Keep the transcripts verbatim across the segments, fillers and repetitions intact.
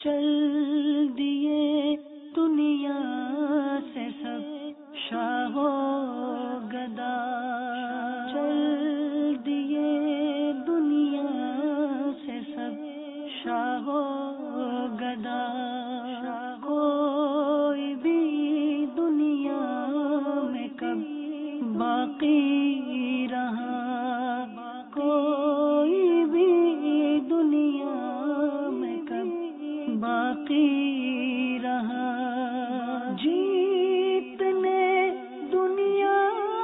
چل دیے دنیا سے سب شاہ و گدا، چل دیے دنیا سے سب شاہ و گدا، کوئی بھی دنیا میں کب باقی رہا، کوئی بھی دنیا میں کب باقی رہا، جیتنے دنیا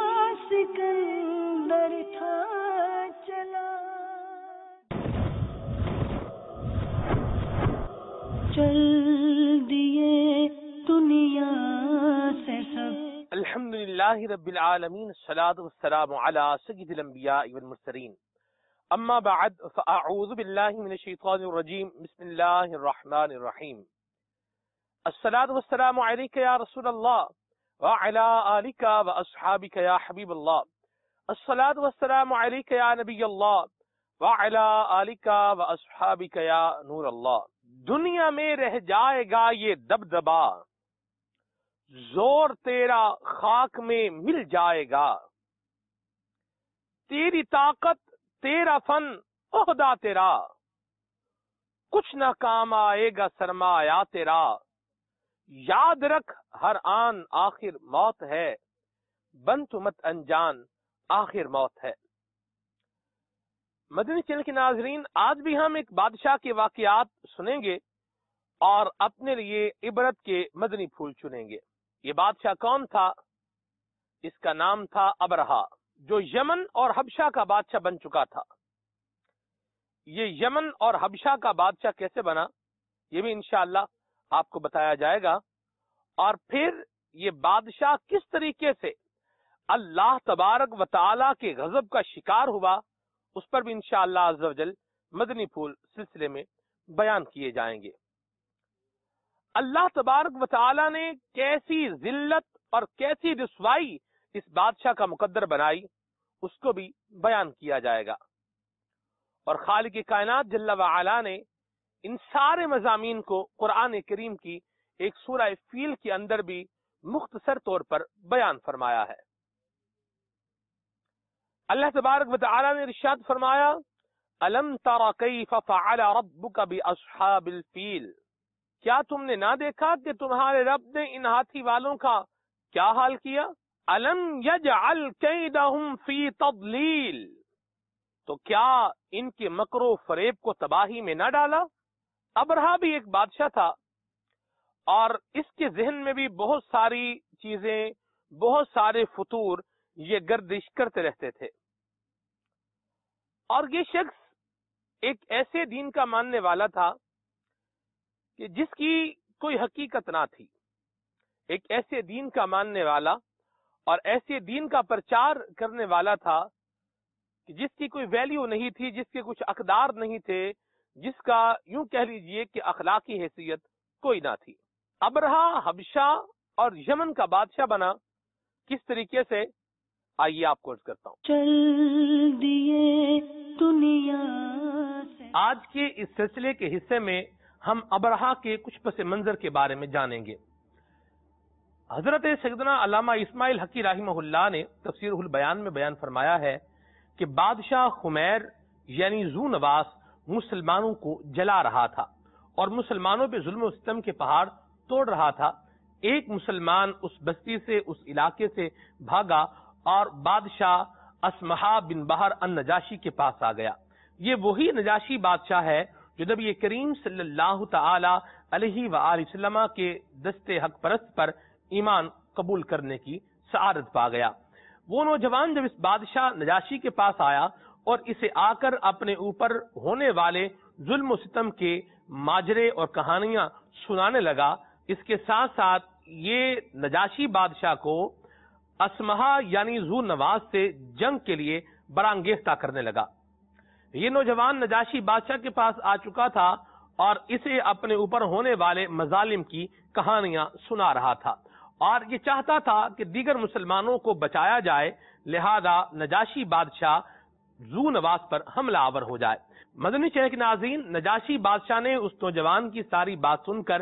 سکندر تھا چلا، چل دیے دنیا سے سب۔ الحمدللہ رب العالمین، الصلاۃ والسلام علی سید الانبیاء والمرسلین، اما بعد فاعوذ باللہ من الشیطان الرجیم، بسم اللہ الرحمن الرحیم۔ الصلاۃ والسلام علیک یا رسول اللہ وعلی آلک واصحابک یا حبیب اللہ، الصلاۃ والسلام علیک یا نبی اللہ وعلی آلک واصحابک یا نور اللہ۔ دنیا میں رہ جائے گا یہ دبدبا، زور تیرا خاک میں مل جائے گا، تیری طاقت تیرا فن عہدہ تیرا، کچھ نہ کام آئے گا سرمایہ تیرا، یاد رکھ ہر آن آخر موت ہے، بن تو مت انجان آخر موت ہے۔ مدنی چینل کے ناظرین، آج بھی ہم ایک بادشاہ کے واقعات سنیں گے اور اپنے لیے عبرت کے مدنی پھول چنیں گے۔ یہ بادشاہ کون تھا؟ اس کا نام تھا ابرہا، جو یمن اور حبشہ کا بادشاہ بن چکا تھا۔ یہ یمن اور حبشہ کا بادشاہ کیسے بنا، یہ بھی انشاءاللہ آپ کو بتایا جائے گا، اور پھر یہ بادشاہ کس طریقے سے اللہ تبارک و تعالی کے غضب کا شکار ہوا، اس پر بھی انشاءاللہ عز و جل مدنی پھول سلسلے میں بیان کیے جائیں گے۔ اللہ تبارک و تعالی نے کیسی ذلت اور کیسی رسوائی اس بادشاہ کا مقدر بنائی، اس کو بھی بیان کیا جائے گا۔ اور خالق کائنات جل وعلا نے ان سارے مضامین کو قرآن کریم کی ایک سورہ فیل کے اندر بھی مختصر طور پر بیان فرمایا ہے۔ اللہ تبارک و تعالی نے ارشاد فرمایا، الم تر کیف فعل ربک باصحاب الفیل، کیا تم نے نہ دیکھا کہ تمہارے رب نے ان ہاتھی والوں کا کیا حال کیا؟ الم یجعل کیدہم فی تضلیل، تو کیا ان کے مکر و فریب کو تباہی میں نہ ڈالا؟ ابرہا بھی ایک بادشاہ تھا، اور اس کے ذہن میں بھی بہت ساری چیزیں، بہت سارے فطور یہ گردش کرتے رہتے تھے، اور یہ شخص ایک ایسے دین کا ماننے والا تھا کہ جس کی کوئی حقیقت نہ تھی، ایک ایسے دین کا ماننے والا اور ایسے دین کا پرچار کرنے والا تھا کہ جس کی کوئی ویلیو نہیں تھی، جس کے کچھ اقدار نہیں تھے، جس کا یوں کہہ لیجئے کہ اخلاقی حیثیت کوئی نہ تھی۔ ابرہا حبشہ اور یمن کا بادشاہ بنا، کس طریقے سے، آئیے آپ کو عرض کرتا ہوں۔ چل دیے دنیا سے۔ آج کے اس سلسلے کے حصے میں ہم ابرہا کے کچھ پس منظر کے بارے میں جانیں گے۔ حضرت سیدنا علامہ اسماعیل حقی رحمہ اللہ نے تفسیر البیان میں بیان فرمایا ہے کہ بادشاہ خمیر یعنی ذو نواس مسلمانوں کو جلا رہا تھا اور مسلمانوں پہ ظلم و ستم کے پہاڑ توڑ رہا تھا۔ ایک مسلمان اس بستی سے، اس علاقے سے بھاگا اور بادشاہ اسمہا بن بہر النجاشی کے پاس آ گیا۔ یہ وہی نجاشی بادشاہ ہے جو نبی کریم صلی اللہ تعالی علیہ وآلہ وسلم کے دست حق پرست پر ایمان قبول کرنے کی سعادت پا گیا۔ وہ نوجوان جب اس بادشاہ نجاشی کے پاس آیا اور اسے آ کر اپنے اوپر ہونے والے ظلم و ستم کے ماجرے اور کہانیاں سنانے لگا، اس کے ساتھ ساتھ یہ نجاشی بادشاہ کو اسمہا یعنی ذو نواس سے جنگ کے لیے برانگیختہ کرنے لگا۔ یہ نوجوان نجاشی بادشاہ کے پاس آ چکا تھا اور اسے اپنے اوپر ہونے والے مظالم کی کہانیاں سنا رہا تھا، اور یہ چاہتا تھا کہ دیگر مسلمانوں کو بچایا جائے، لہذا نجاشی بادشاہ زو نواس پر حملہ آور ہو جائے۔ مدنی چینل کے ناظرین، نجاشی بادشاہ نے اس نوجوان کی ساری بات سن کر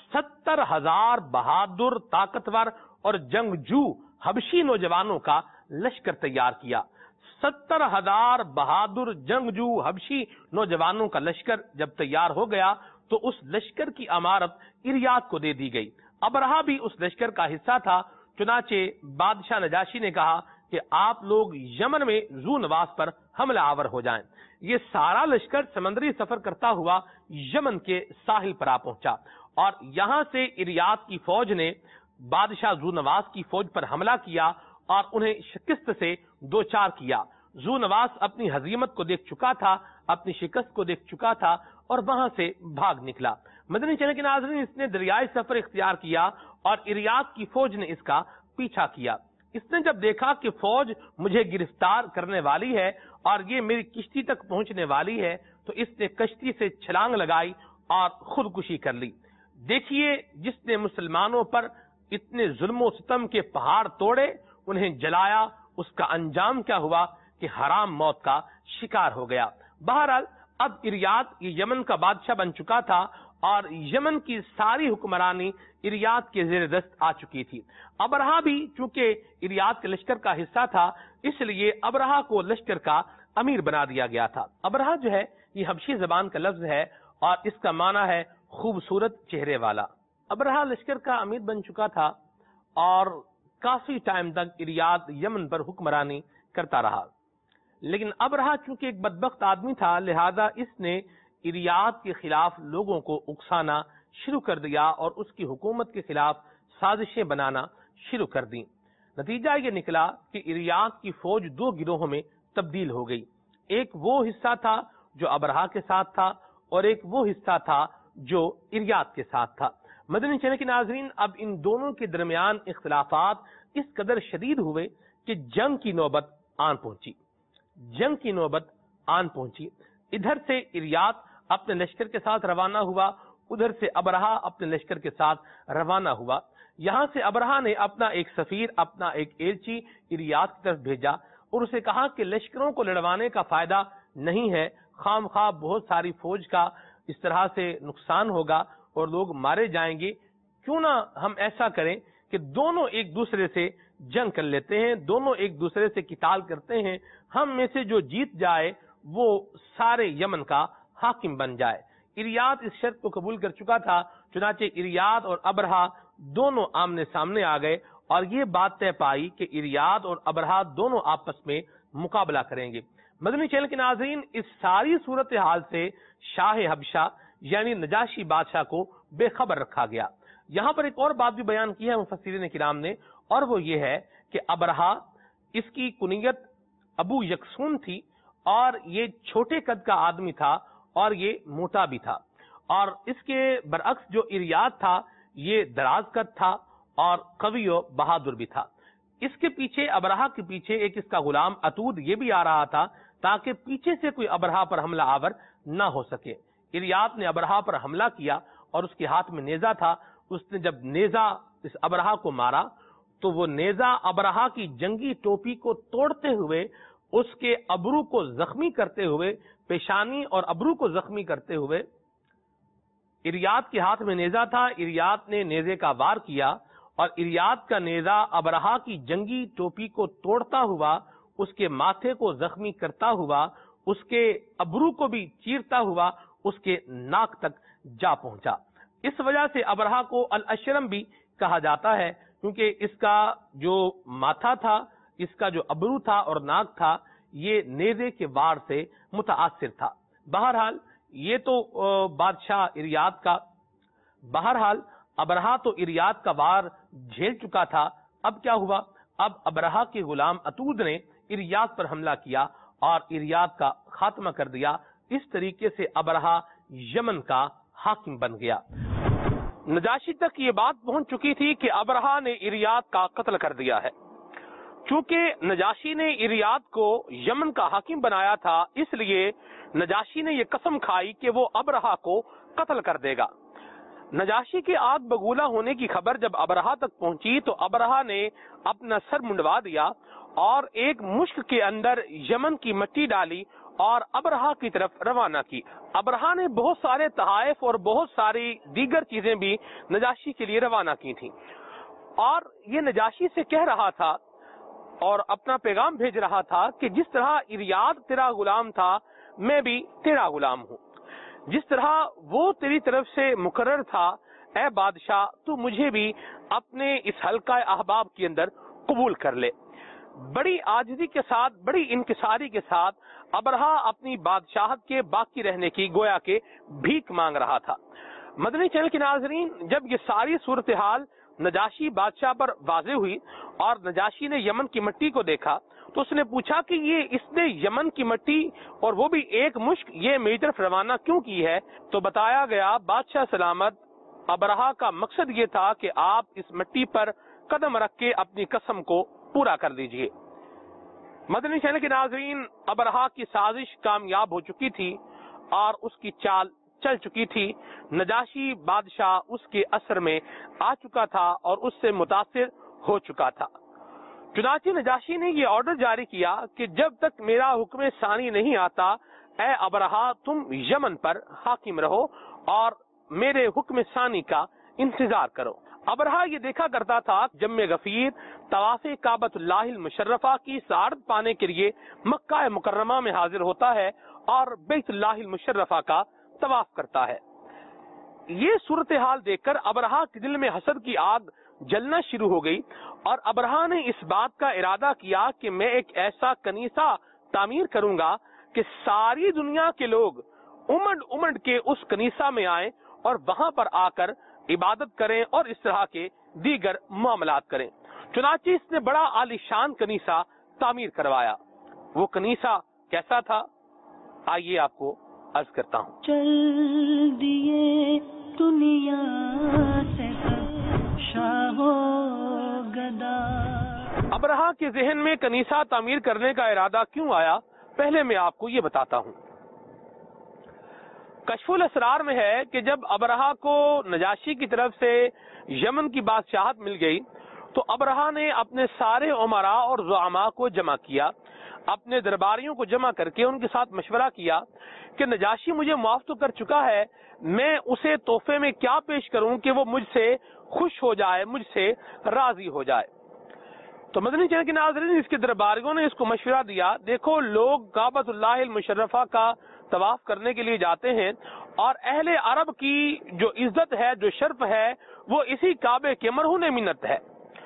ستر ہزار بہادر، طاقتور اور جنگجو حبشی نوجوانوں کا لشکر تیار کیا۔ ستر ہزار بہادر جنگجو حبشی نوجوانوں کا لشکر جب تیار ہو گیا تو اس لشکر کی امارت اریاد کو دے دی گئی۔ ابرہہ بھی اس لشکر کا حصہ تھا، چنانچہ بادشاہ نجاشی نے کہا کہ آپ لوگ یمن میں زو نواس پر حملہ آور ہو جائیں۔ یہ سارا لشکر سمندری سفر کرتا ہوا یمن کے ساحل پر آ پہنچا اور یہاں سے اریاد کی فوج نے بادشاہ زو نواس کی فوج پر حملہ کیا اور انہیں شکست سے دو چار کیا۔ زو نواس اپنی ہزیمت کو دیکھ چکا تھا، اپنی شکست کو دیکھ چکا تھا اور وہاں سے بھاگ نکلا۔ مدنی چینل کے ناظرین، اس نے دریائے سفر اختیار کیا اور اریاد کی فوج نے اس کا پیچھا کیا۔ اس نے جب دیکھا کہ فوج مجھے گرفتار کرنے والی ہے اور یہ میری کشتی تک پہنچنے والی ہے تو اس نے کشتی سے چھلانگ لگائی اور خودکشی کر لی۔ دیکھیے، جس نے مسلمانوں پر اتنے ظلم و ستم کے پہاڑ توڑے، انہیں جلایا، اس کا انجام کیا ہوا کہ حرام موت کا شکار ہو گیا۔ بہرحال اب اریاد یہ یمن کا بادشاہ بن چکا تھا اور یمن کی ساری حکمرانی اریاد کے زیر دست آ چکی تھی۔ ابرہہ بھی چونکہ اریاد کے لشکر کا حصہ تھا، اس لیے ابرہہ کو لشکر کا امیر بنا دیا گیا تھا۔ ابرہہ جو ہے یہ حبشی زبان کا لفظ ہے اور اس کا معنی ہے خوبصورت چہرے والا۔ ابرہہ لشکر کا امیر بن چکا تھا اور کافی ٹائم تک اریاد یمن پر حکمرانی کرتا رہا، لیکن ابرہہ چونکہ ایک بدبخت آدمی تھا، لہذا اس نے اریاد کے خلاف لوگوں کو اکسانا شروع کر دیا اور اس کی حکومت کے خلاف سازشیں بنانا شروع کر دیں۔ نتیجہ یہ نکلا کہ اریاد کی فوج دو گروہوں میں تبدیل ہو گئی۔ ایک وہ حصہ تھا جو ابرہہ کے ساتھ تھا اور ایک وہ حصہ تھا جو اریاد کے ساتھ تھا۔ مدنی چینل کے ناظرین، اب ان دونوں کے درمیان اختلافات اس قدر شدید ہوئے کہ جنگ کی نوبت آن پہنچی جنگ کی نوبت آن پہنچی ادھر سے اریاد اپنے لشکر کے ساتھ روانہ ہوا، ادھر سے ابرہہ اپنے لشکر کے ساتھ روانہ ہوا۔ یہاں سے ابرہہ نے اپنا ایک سفیر، اپنا ایک ایلچی اریاد کی طرف بھیجا اور اسے کہا کہ لشکروں کو لڑوانے کا فائدہ نہیں ہے، خام خواہ بہت ساری فوج کا اس طرح سے نقصان ہوگا اور لوگ مارے جائیں گے، کیوں نہ ہم ایسا کریں کہ دونوں ایک دوسرے سے جنگ کر لیتے ہیں، دونوں ایک دوسرے سے قتال کرتے ہیں، ہم میں سے جو جیت جائے وہ سارے یمن کا حاکم بن جائے۔ اریاد اس شرط کو قبول کر چکا تھا، چنانچہ اریاد اور ابرہہ دونوں آمنے سامنے آ گئے اور یہ بات طے پائی کہ اریاد اور ابرہہ دونوں آپس میں مقابلہ کریں گے۔ مدنی چینل کے ناظرین، اس ساری صورتحال سے شاہ حبشہ یعنی نجاشی بادشاہ کو بے خبر رکھا گیا۔ یہاں پر ایک اور بات بھی بیان کی ہے مفسرین کرام نے، اور وہ یہ ہے کہ ابرہہ، اس کی کنیت ابو یکسون تھی اور یہ چھوٹے قد کا آدمی تھا اور یہ موٹا بھی تھا، اور اس کے برعکس جو اریاد تھا یہ دراز قد تھا اور قوی و بہادر بھی تھا۔ اس کے پیچھے، ابرہہ کے پیچھے ایک اس کا غلام اتود یہ بھی آ رہا تھا تاکہ پیچھے سے کوئی ابرہہ پر حملہ آور نہ ہو سکے۔ اریاد نے ابرہہ پر حملہ کیا اور اس کے ہاتھ میں نیزہ تھا، اس نے جب نیزہ اس ابرہہ کو مارا تو وہ نیزہ ابرہہ کی جنگی ٹوپی کو توڑتے ہوئے، اس کے ابرو کو زخمی کرتے ہوئے، پیشانی اور ابرو کو زخمی کرتے ہوئے، اریاد کے ہاتھ میں نیزہ تھا، اریاد نے نیزے کا وار کیا اور اریاد کا نیزہ ابرہہ کی جنگی ٹوپی کو توڑتا ہوا، اس کے ماتھے کو زخمی کرتا ہوا، اس کے ابرو کو بھی چیرتا ہوا اس کے ناک تک جا پہنچا۔ اس وجہ سے ابرہہ کو الاشرم بھی کہا جاتا ہے، کیونکہ اس کا جو ماتھا تھا، اس کا جو ابرو تھا اور ناک تھا، یہ نیزے کے وار سے متاثر تھا۔ بہرحال یہ تو بادشاہ اریاد کا بہرحال ابرہہ تو اریاد کا وار جھیل چکا تھا۔ اب کیا ہوا؟ اب ابرہہ کے غلام اتود نے اریاد پر حملہ کیا اور اریاد کا خاتمہ کر دیا۔ اس طریقے سے ابرہہ یمن کا حاکم بن گیا۔ نجاشی تک یہ بات پہنچ چکی تھی کہ ابرہہ نے اریاد کا قتل کر دیا ہے۔ چونکہ نجاشی نے اریاد کو یمن کا حاکم بنایا تھا، اس لیے نجاشی نے یہ قسم کھائی کہ وہ ابرہہ کو قتل کر دے گا۔ نجاشی کے آگ بگولہ ہونے کی خبر جب ابرہہ تک پہنچی تو ابرہہ نے اپنا سر منڈوا دیا اور ایک مشک کے اندر یمن کی مٹی ڈالی اور ابرہا کی طرف روانہ کی۔ ابرہا نے بہت سارے تحائف اور بہت ساری دیگر چیزیں بھی نجاشی کے لیے روانہ کی تھیں، اور یہ نجاشی سے کہہ رہا تھا اور اپنا پیغام بھیج رہا تھا کہ جس طرح اریاد تیرا غلام تھا میں بھی تیرا غلام ہوں، جس طرح وہ تیری طرف سے مقرر تھا اے بادشاہ تو مجھے بھی اپنے اس حلقہ احباب کے اندر قبول کر لے۔ بڑی عاجزی کے ساتھ، بڑی انکساری کے ساتھ ابرہا اپنی بادشاہت کے باقی رہنے کی گویا کہ بھیک مانگ رہا تھا۔ مدنی چینل کے ناظرین، جب یہ ساری صورتحال نجاشی بادشاہ پر واضح ہوئی اور نجاشی نے یمن کی مٹی کو دیکھا تو اس نے پوچھا کہ یہ اس نے یمن کی مٹی اور وہ بھی ایک مشک یہ میری طرف روانہ کیوں کی ہے؟ تو بتایا گیا بادشاہ سلامت ابرہا کا مقصد یہ تھا کہ آپ اس مٹی پر قدم رکھ کے اپنی قسم کو پورا کر دیجئے۔ مدنی چینل کے ناظرین، ابرہا کی سازش کامیاب ہو چکی تھی اور اس کی چال چل چکی تھی۔ نجاشی بادشاہ اس کے اثر میں آ چکا تھا اور اس سے متاثر ہو چکا تھا۔ چنانچہ نجاشی نے یہ آرڈر جاری کیا کہ جب تک میرا حکم ثانی نہیں آتا اے ابرہا تم یمن پر حاکم رہو اور میرے حکم ثانی کا انتظار کرو۔ ابرہا یہ دیکھا کرتا تھا جم غفیر طواف کعبۃ اللہ المشرفہ کی سعادت پانے کے لیے مکہ مکرمہ میں حاضر ہوتا ہے اور بیت اللہ المشرفہ کا طواف کرتا ہے۔ یہ صورتحال دیکھ کر ابرہا کے دل میں حسد کی آگ جلنا شروع ہو گئی اور ابرہا نے اس بات کا ارادہ کیا کہ میں ایک ایسا کنیسہ تعمیر کروں گا کہ ساری دنیا کے لوگ امڈ امڈ کے اس کنیسہ میں آئیں اور وہاں پر آ کر عبادت کریں اور اس طرح کے دیگر معاملات کریں۔ چنانچہ اس نے بڑا عالیشان کنیسہ تعمیر کروایا۔ وہ کنیسہ کیسا تھا؟ آئیے آپ کو عرض کرتا ہوں۔ چل دیے دنیا سے سب شاہ و گدا۔ ابرہا کے ذہن میں کنیسہ تعمیر کرنے کا ارادہ کیوں آیا، پہلے میں آپ کو یہ بتاتا ہوں۔ کشف الاسرار میں ہے کہ جب ابرہا کو نجاشی کی طرف سے یمن کی بادشاہت مل گئی تو ابرہا نے اپنے سارے امراء اور زعماء کو جمع کیا، اپنے درباریوں کو جمع کر کے ان کے ساتھ مشورہ کیا کہ نجاشی مجھے معاف تو کر چکا ہے، میں اسے تحفے میں کیا پیش کروں کہ وہ مجھ سے خوش ہو جائے، مجھ سے راضی ہو جائے۔ تو مدنی چینل کے ناظرین، اس کے درباریوں نے اس کو مشورہ دیا، دیکھو لوگ کعبۃ اللہ المشرفہ کا طواف کرنے کے لیے جاتے ہیں اور اہل عرب کی جو عزت ہے، جو شرف ہے، وہ اسی کعبے کے مرہون منت ہے،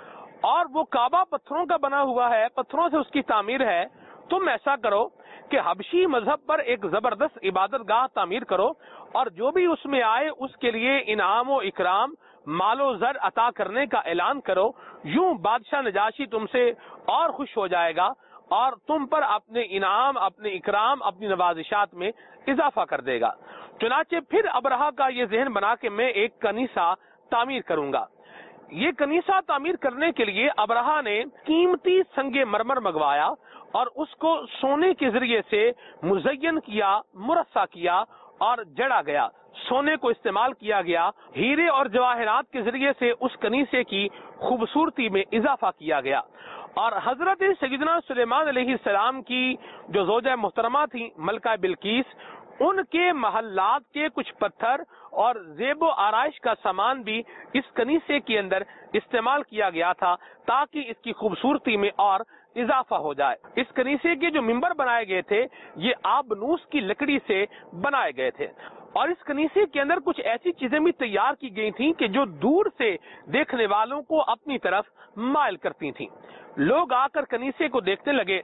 اور وہ کعبہ پتھروں کا بنا ہوا ہے، پتھروں سے اس کی تعمیر ہے۔ تم ایسا کرو کہ حبشی مذہب پر ایک زبردست عبادت گاہ تعمیر کرو اور جو بھی اس میں آئے اس کے لیے انعام و اکرام، مال و زر عطا کرنے کا اعلان کرو، یوں بادشاہ نجاشی تم سے اور خوش ہو جائے گا اور تم پر اپنے انعام، اپنے اکرام، اپنی نوازشات میں اضافہ کر دے گا۔ چنانچہ پھر ابرہا کا یہ ذہن بنا کہ میں ایک کنیسہ تعمیر کروں گا۔ یہ کنیسہ تعمیر کرنے کے لیے ابرہا نے قیمتی سنگ مرمر منگوایا اور اس کو سونے کے ذریعے سے مزین کیا، مرصع کیا اور جڑا گیا، سونے کو استعمال کیا گیا، ہیرے اور جواہرات کے ذریعے سے اس کنیسے کی خوبصورتی میں اضافہ کیا گیا، اور حضرت سیدنا سلیمان علیہ السلام کی جو زوجہ محترمہ تھی ملکہ بلقیس، ان کے محلات کے کچھ پتھر اور زیب و آرائش کا سامان بھی اس کنیسے کے اندر استعمال کیا گیا تھا تاکہ اس کی خوبصورتی میں اور اضافہ ہو جائے۔ اس کنیسے کے جو ممبر بنائے گئے تھے یہ آبنوس کی لکڑی سے بنائے گئے تھے، اور اس کنیسے کے اندر کچھ ایسی چیزیں بھی تیار کی گئی تھیں کہ جو دور سے دیکھنے والوں کو اپنی طرف مائل کرتی تھیں۔ لوگ آ کر کنیسے کو دیکھنے لگے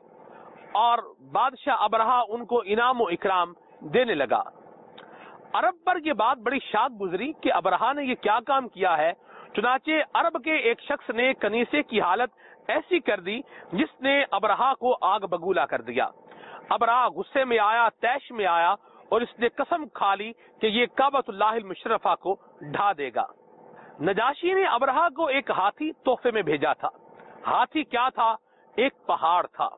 اور بادشاہ ابرہا ان کو انعام و اکرام دینے لگا۔ عرب پر یہ بات بڑی شاد گزری کہ ابرہا نے یہ کیا کام کیا ہے۔ چنانچہ عرب کے ایک شخص نے کنیسے کی حالت ایسی کر دی جس نے ابرہا کو آگ بگولا کر دیا۔ ابرہا غصے میں آیا، طیش میں آیا اور اس نے قسم کھا لی کہ یہ کعبۃ اللہ المشرفہ کو ڈھا دے گا۔ نجاشی نے ابرہا کو ایک ہاتھی تحفے میں بھیجا تھا۔ ہاتھی کیا تھا؟ ایک پہاڑ تھا،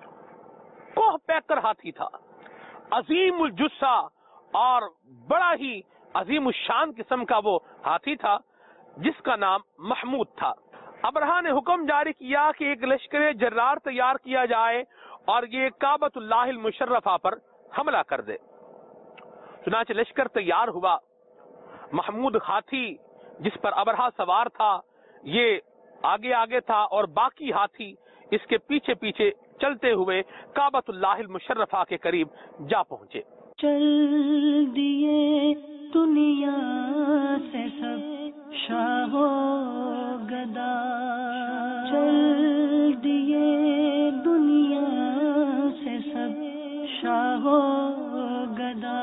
کوہ پیکر ہاتھی تھا، عظیم الجثہ اور بڑا ہی عظیم الشان قسم کا وہ ہاتھی تھا جس کا نام محمود تھا۔ ابرہا نے حکم جاری کیا کہ ایک لشکر جرار تیار کیا جائے اور یہ کعبۃ اللہ المشرفہ پر حملہ کر دے۔ چنانچہ لشکر تیار ہوا۔ محمود ہاتھی جس پر ابرہا سوار تھا یہ آگے آگے تھا اور باقی ہاتھی اس کے پیچھے پیچھے چلتے ہوئے کعبۃ اللہ المشرفہ کے قریب جا پہنچے۔ چل دیے دنیا سے سب شاہ و گدا، چل دیے دنیا سے سب شاہ و گدا،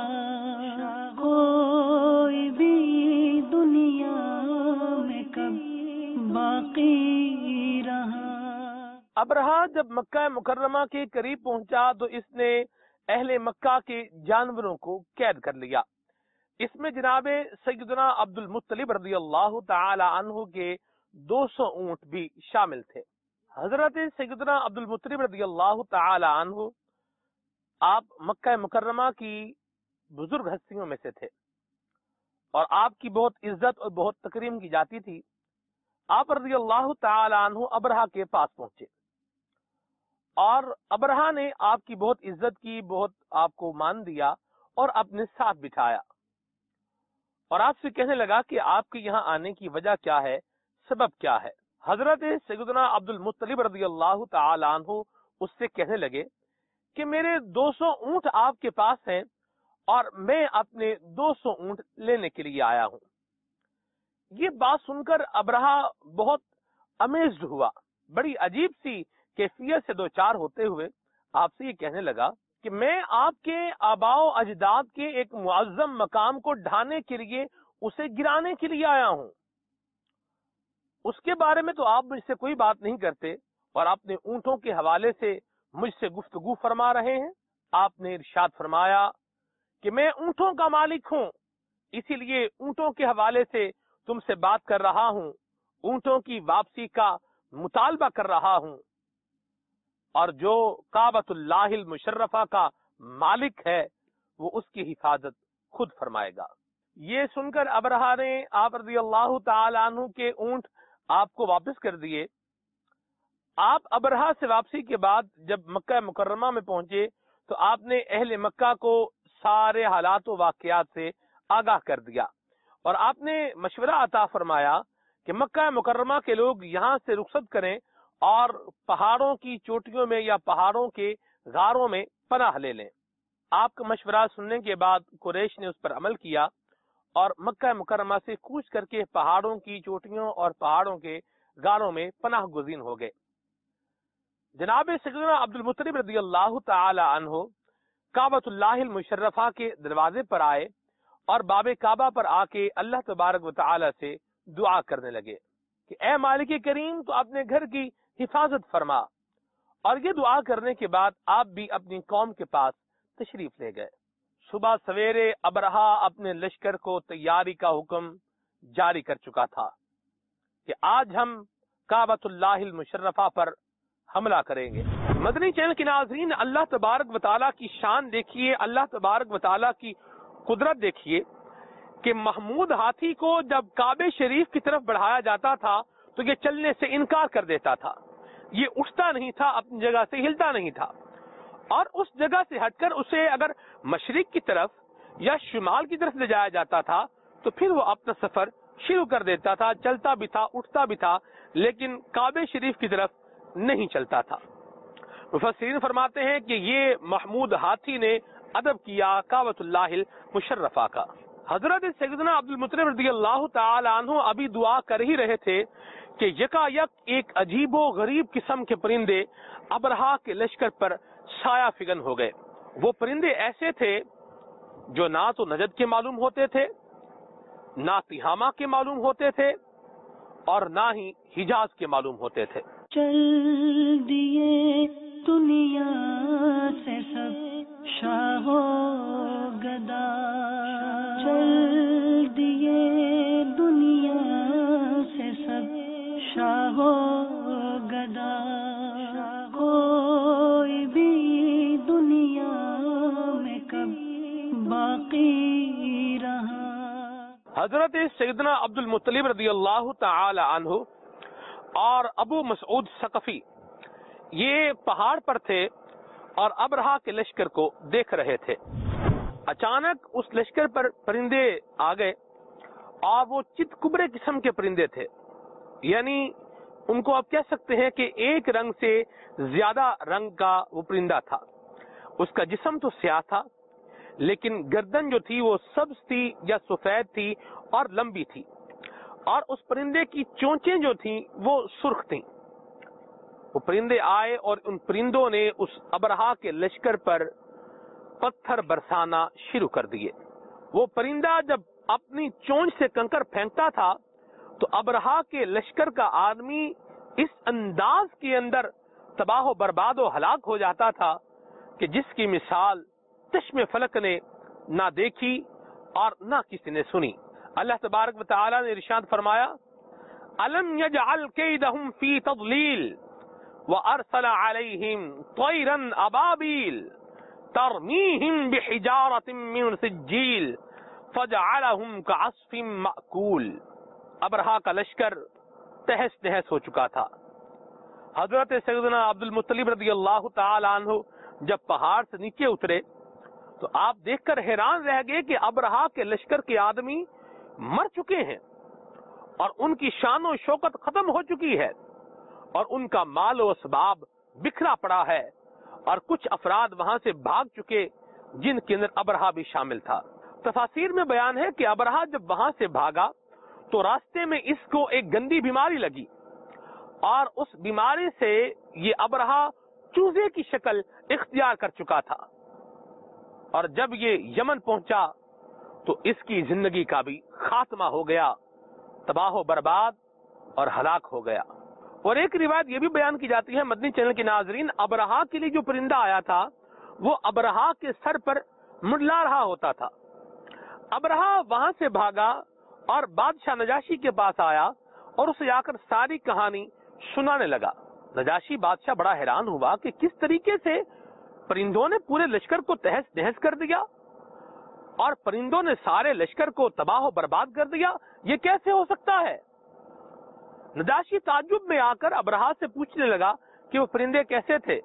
کوئی بھی دنیا میں کب باقی رہا۔ ابرہا جب مکہ مکرمہ کے قریب پہنچا تو اس نے اہل مکہ کے جانوروں کو قید کر لیا۔ اس میں جناب سیدنا عبد المطلب رضی اللہ تعالی عنہ کے دو سو اونٹ بھی شامل تھے۔ حضرت سیدنا عبد المطلب رضی اللہ تعالی عنہ آپ مکہ مکرمہ کی بزرگ ہستیوں میں سے تھے اور آپ کی بہت عزت اور بہت تکریم کی جاتی تھی۔ آپ رضی اللہ تعالی عنہ ابرہا کے پاس پہنچے اور ابرہا نے آپ کی بہت عزت کی، بہت آپ کو مان دیا اور اپنے ساتھ بٹھایا اور آپ سے کہنے لگا کہ آپ کے یہاں آنے کی وجہ کیا ہے، سبب کیا ہے۔ حضرت سیدنا عبد المطلب رضی اللہ تعالی عنہ اس سے کہنے لگے کہ میرے دو سو اونٹ آپ کے پاس ہیں اور میں اپنے دو سو اونٹ لینے کے لیے آیا ہوں۔ یہ بات سن کر ابرہا بہت امیزڈ ہوا، بڑی عجیب سی کیفیت سے دو چار ہوتے ہوئے آپ سے یہ کہنے لگا کہ میں آپ کے آباء و اجداد کے ایک معظم مقام کو ڈھانے کے لیے اسے گرانے کے لیے آیا ہوں، اس کے بارے میں تو آپ مجھ سے کوئی بات نہیں کرتے اور اپنے اونٹوں کے حوالے سے مجھ سے گفتگو فرما رہے ہیں۔ آپ نے ارشاد فرمایا کہ میں اونٹوں کا مالک ہوں، اسی لیے اونٹوں کے حوالے سے تم سے بات کر رہا ہوں، اونٹوں کی واپسی کا مطالبہ کر رہا ہوں، اور جو کعبۃ اللہ المشرفہ کا مالک ہے وہ اس کی حفاظت خود فرمائے گا۔ یہ سن کر ابرہا نے آپ رضی اللہ تعالی عنہ کے اونٹ آپ کو واپس کر دیے۔ آپ ابرہا سے واپسی کے بعد جب مکہ مکرمہ میں پہنچے تو آپ نے اہل مکہ کو سارے حالات و واقعات سے آگاہ کر دیا اور آپ نے مشورہ عطا فرمایا کہ مکہ مکرمہ کے لوگ یہاں سے رخصت کریں اور پہاڑوں کی چوٹیوں میں یا پہاڑوں کے غاروں میں پناہ لے لیں۔ آپ کا مشورہ سننے کے بعد قریش نے اس پر عمل کیا اور مکہ مکرمہ سے کوچ کر کے پہاڑوں کی چوٹیوں اور پہاڑوں کے غاروں میں پناہ گزین ہو گئے۔ جناب سیدنا عبد المطلب رضی اللہ تعالی عنہ کعبۃ اللہ المشرفہ کے دروازے پر آئے اور باب کعبہ پر آ کے اللہ تبارک و تعالی سے دعا کرنے لگے کہ اے مالک کریم تو اپنے گھر کی حفاظت فرما، اور یہ دعا کرنے کے بعد آپ بھی اپنی قوم کے پاس تشریف لے گئے۔ صبح سویرے ابرہا اپنے لشکر کو تیاری کا حکم جاری کر چکا تھا کہ آج ہم کعبۃ اللہ المشرفہ پر حملہ کریں گے۔ مدنی چینل کے ناظرین، اللہ تبارک و تعالیٰ کی شان دیکھیے، اللہ تبارک و تعالیٰ کی قدرت دیکھیے کہ محمود ہاتھی کو جب کعبہ شریف کی طرف بڑھایا جاتا تھا تو یہ چلنے سے انکار کر دیتا تھا، یہ اٹھتا نہیں تھا، اپنی جگہ سے ہلتا نہیں تھا، اور اس جگہ سے ہٹ کر اسے اگر مشرق کی طرف یا شمال کی طرف لے جایا جاتا تھا تو پھر وہ اپنا سفر شروع کر دیتا تھا، چلتا بھی تھا، اٹھتا بھی تھا، لیکن کعبہ شریف کی طرف نہیں چلتا تھا۔ مفسرین فرماتے ہیں کہ یہ محمود ہاتھی نے ادب کیا کعبۃ اللہ المشرفہ کا۔ حضرت سیدنا عبد المطلب رضی اللہ تعالی عنہ ابھی دعا کر ہی رہے تھے کہ یکا یک ایک عجیب و غریب قسم کے پرندے ابرہا کے لشکر پر سایہ فگن ہو گئے۔ وہ پرندے ایسے تھے جو نہ تو نجد کے معلوم ہوتے تھے، نہ تہامہ کے معلوم ہوتے تھے، اور نہ ہی حجاز کے معلوم ہوتے تھے۔ چل دیے دنیا سے سب شاہ و گدا، چل دیے دنیا سے سب شاہ و گدا، کوئی بھی دنیا میں کب باقی رہا۔ حضرت سیدنا عبد المطلب رضی اللہ تعالی عنہ اور ابو مسعود ثقفی یہ پہاڑ پر تھے اور ابرہا کے لشکر کو دیکھ رہے تھے. اچانک اس لشکر پر پرندے آ گئے اور وہ چت کبرے قسم کے پرندے تھے، یعنی ان کو آپ کہہ سکتے ہیں کہ ایک رنگ سے زیادہ رنگ کا وہ پرندہ تھا. اس کا جسم تو سیاہ تھا لیکن گردن جو تھی وہ سبز تھی یا سفید تھی اور لمبی تھی، اور اس پرندے کی چونچیں جو تھیں وہ سرخ تھیں. وہ پرندے آئے اور ان پرندوں نے اس ابرہا کے لشکر پر پتھر برسانا شروع کر دیے. وہ پرندہ جب اپنی چونچ سے کنکر پھینکتا تھا تو ابرہا کے لشکر کا آدمی اس انداز کے اندر تباہ و برباد و ہلاک ہو جاتا تھا کہ جس کی مثال چشم فلک نے نہ دیکھی اور نہ کسی نے سنی. اللہ تبارک و تعالی نے ارشاد فرمایا الم یجعل کیدہم فی تضلیل وارسل علیہم طیرا ابابیل ترمیہم بحجارۃ من سجیل فجعلہم کعصف مأکول. ابرہا کا لشکر تہس نہس ہو چکا تھا. حضرت سیدنا عبد المطلب رضی اللہ تعالی عنہ جب پہاڑ سے نیچے اترے تو آپ دیکھ کر حیران رہ گئے کہ ابرہا کے لشکر کے آدمی مر چکے ہیں اور ان کی شان و شوکت ختم ہو چکی ہے اور ان کا مال و اسباب بکھرا پڑا ہے اور کچھ افراد وہاں سے بھاگ چکے جن کے اندر ابرہا بھی شامل تھا. تفاسیر میں بیان ہے کہ ابرہا جب وہاں سے بھاگا تو راستے میں اس کو ایک گندی بیماری لگی اور اس بیماری سے یہ ابرہا چوزے کی شکل اختیار کر چکا تھا، اور جب یہ یمن پہنچا تو اس کی زندگی کا بھی خاتمہ ہو گیا، تباہ و برباد اور ہلاک ہو گیا. اور ایک روایت یہ بھی بیان کی جاتی ہے مدنی چینل کے ناظرین، ابرہا کے لیے جو پرندہ آیا تھا وہ ابرہا کے سر پر منڈلا رہا ہوتا تھا. ابرہا وہاں سے بھاگا اور بادشاہ نجاشی کے پاس آیا اور اسے آ کر ساری کہانی سنانے لگا. نجاشی بادشاہ بڑا حیران ہوا کہ کس طریقے سے پرندوں نے پورے لشکر کو تہس نہس کر دیا اور پرندوں نے سارے لشکر کو تباہ و برباد کر دیا، یہ کیسے ہو سکتا ہے؟ نجاشی تعجب میں آ کر ابرہا سے پوچھنے لگا کہ وہ پرندے کیسے تھے.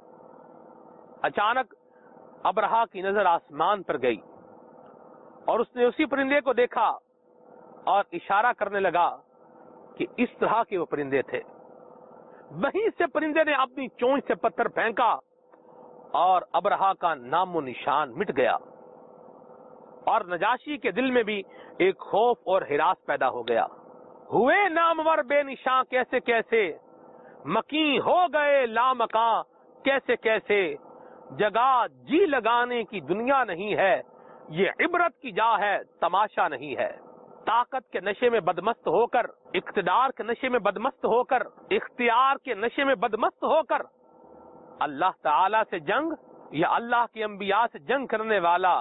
اچانک ابرہا کی نظر آسمان پر گئی اور اس نے اسی پرندے کو دیکھا اور اشارہ کرنے لگا کہ اس طرح کے وہ پرندے تھے. وہیں سے پرندے نے اپنی چونچ سے پتھر پھینکا اور ابرہا کا نام و نشان مٹ گیا، اور نجاشی کے دل میں بھی ایک خوف اور ہراس پیدا ہو گیا. ہوئے نامور بے نشان کیسے کیسے، مکین ہو گئے لامکاں کیسے کیسے، جگہ جی لگانے کی دنیا نہیں ہے، یہ عبرت کی جا ہے تماشا نہیں ہے. طاقت کے نشے میں بدمست ہو کر، اقتدار کے نشے میں بدمست ہو کر، اختیار کے نشے میں بدمست ہو کر اللہ تعالی سے جنگ یا اللہ کے انبیاء سے جنگ کرنے والا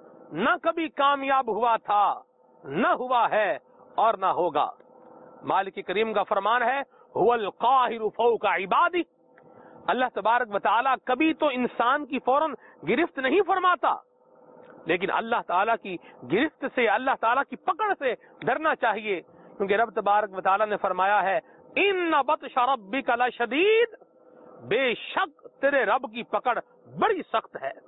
نہ کبھی کامیاب ہوا تھا، نہ ہوا ہے اور نہ ہوگا. مالک کریم کا فرمان ہے هو القاہر فوق عبادی. اللہ تبارک و تعالی کبھی تو انسان کی فوراً گرفت نہیں فرماتا، لیکن اللہ تعالیٰ کی گرفت سے، اللہ تعالیٰ کی پکڑ سے ڈرنا چاہیے، کیونکہ رب تبارک و تعالیٰ نے فرمایا ہے ان بطش ربک لشدید، بے شک تیرے رب کی پکڑ بڑی سخت ہے.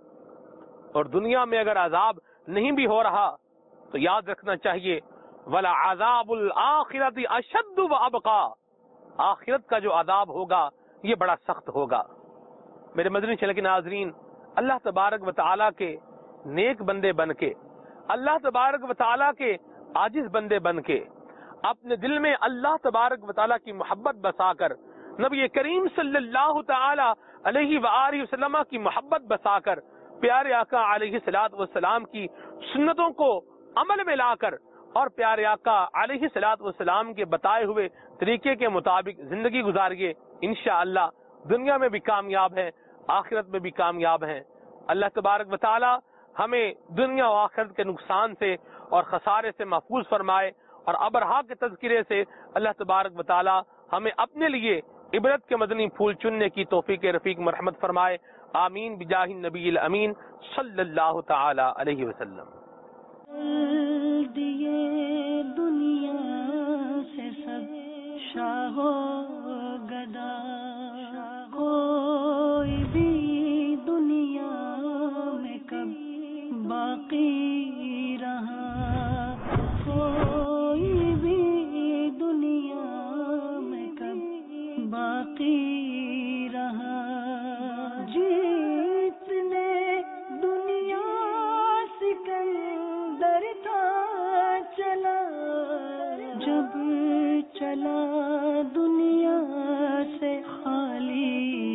اور دنیا میں اگر عذاب نہیں بھی ہو رہا تو یاد رکھنا چاہیے وَلَعَذَابُ الْآخِرَةِ أَشَدُّ وَأَبْقَى، آخرت کا جو عذاب ہوگا یہ بڑا سخت ہوگا. میرے مدنی چینل کے ناظرین، اللہ تبارک و تعالیٰ کے نیک بندے بن کے، اللہ تبارک و تعالیٰ کے عاجز بندے بن کے، اپنے دل میں اللہ تبارک و تعالیٰ کی محبت بسا کر، نبی کریم صلی اللہ تعالی علیہ وآلہ وسلم کی محبت بسا کر، پیارے آقا علیہ الصلوۃ والسلام کی سنتوں کو عمل میں لا کر اور پیارے آقا علیہ الصلوۃ والسلام کے بتائے ہوئے طریقے کے مطابق زندگی گزاریے. انشاءاللہ دنیا میں بھی کامیاب ہیں، آخرت میں بھی کامیاب ہیں. اللہ تبارک و تعالی ہمیں دنیا و آخرت کے نقصان سے اور خسارے سے محفوظ فرمائے، اور ابرہا کے تذکرے سے اللہ تبارک و تعالی ہمیں اپنے لیے عبرت کے مدنی پھول چننے کی توفیق رفیق مرحمت فرمائے. آمین بجاہ النبی الامین صلی اللہ تعالی علیہ وسلم. دیے دنیا سے سب شاہ و باقی رہا، جتنے دنیا سکندر تھا چلا، جب چلا دنیا سے خالی